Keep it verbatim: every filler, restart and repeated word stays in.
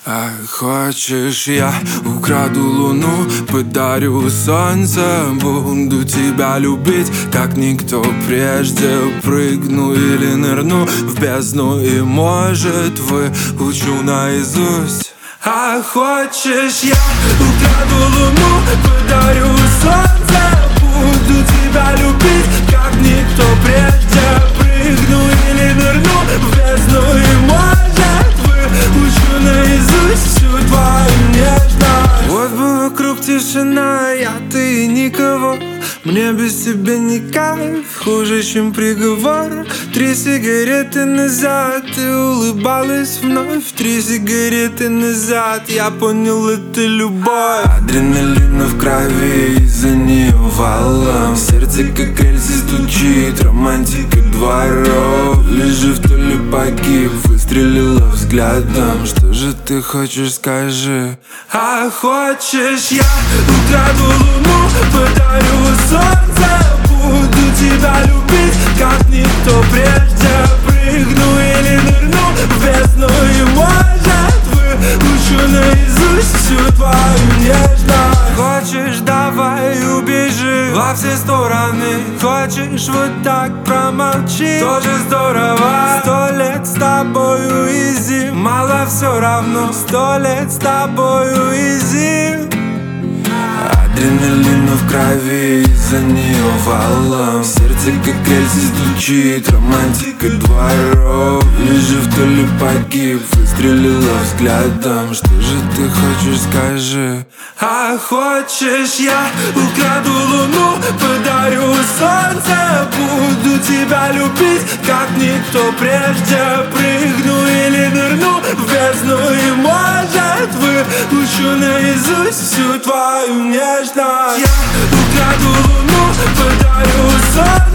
А хочешь, я украду луну, подарю солнце, буду тебя любить, как никто прежде. Прыгну или нырну в бездну, и, может, выучу наизусть. А хочешь, я украду луну, подарю солнце, буду тебя любить, как никто прежде. Прыгну или нырну в бездну, и, может, выучу наизусть всю твою нежность. Вот бы вокруг тишина, я, ты и никого. Мне без тебя не кайф, хуже, чем приговор. Три сигареты назад, ты улыбалась вновь. Три сигареты назад, я понял, это любовь. Адреналина в крови, из-за нее валом. Сердце как рельсы стучит, романтика дворов. Лежу в толе погиб, выстрелила взглядом. Что же ты хочешь, скажи? А хочешь, я украду луну, подарю солнце, буду тебя любить, как никто прежде. Прыгну или нырну в бездну, и, может, выучу наизусть всю твою нежность. Хочешь, давай убежи во все стороны. Хочешь, вот так промолчи, тоже здорово. Сто лет с тобою изи, мало все равно. Сто лет с тобою изи. Адреналина в крови, из-за нее валом. Сердце как рельсы стучит, романтика дворов. Лежу в толе погиб, выстрелила взглядом. Что же ты хочешь, скажи? А хочешь, я украду луну, подарю солнце, буду тебя любить, как никто прежде. Прыгну или нырну в бездну, и, может, выучу наизусть всю твою нежность. Я украду луну, подарю солнце,